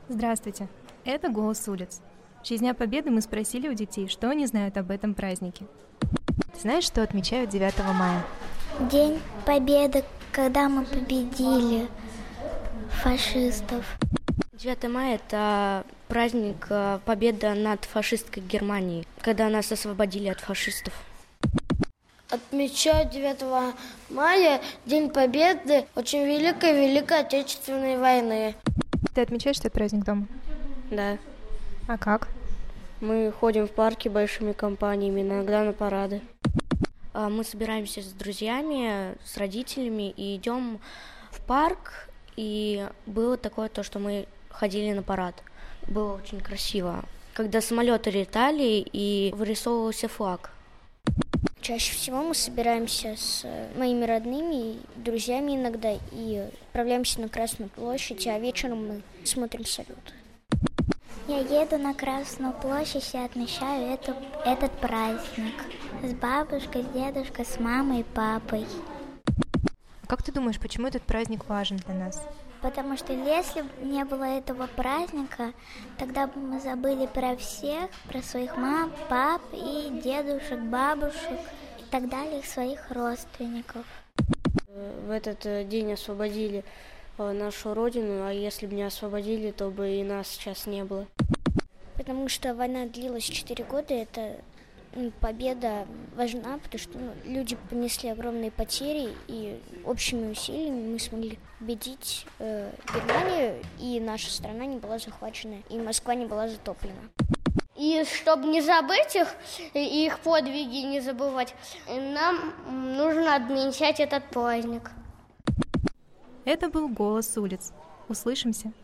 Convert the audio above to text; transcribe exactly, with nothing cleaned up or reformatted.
Здравствуйте, это «Голос улиц». В честь Дня Победы мы спросили у детей, что они знают об этом празднике. Ты знаешь, что отмечают девятого мая? День Победы, когда мы победили фашистов. девятое мая – это праздник победы над фашистской Германией, когда нас освободили от фашистов. Отмечают девятого мая День Победы очень великой-великой Отечественной войны. Ты отмечаешь этот праздник дома? Да. А как? Мы ходим в парки большими компаниями, иногда на парады. Мы собираемся с друзьями, с родителями и идем в парк. И было такое то, что мы ходили на парад. Было очень красиво. Когда самолеты летали и вырисовывался флаг. Чаще всего мы собираемся с моими родными, друзьями иногда и отправляемся на Красную площадь, а вечером мы смотрим салют. Я еду на Красную площадь и отмечаю эту, этот праздник с бабушкой, с дедушкой, с мамой и папой. Как ты думаешь, почему этот праздник важен для нас? Потому что если бы не было этого праздника, тогда бы мы забыли про всех, про своих мам, пап и дедушек, бабушек и так далее, своих родственников. В этот день освободили нашу родину, а если бы не освободили, то бы и нас сейчас не было. Потому что война длилась четыре года, это победа важна, потому что ну, люди понесли огромные потери, и общими усилиями мы смогли победить э, Германию, и наша страна не была захвачена, и Москва не была затоплена. И чтобы не забыть их, их подвиги не забывать, нам нужно отмечать этот праздник. Это был «Голос улиц». Услышимся!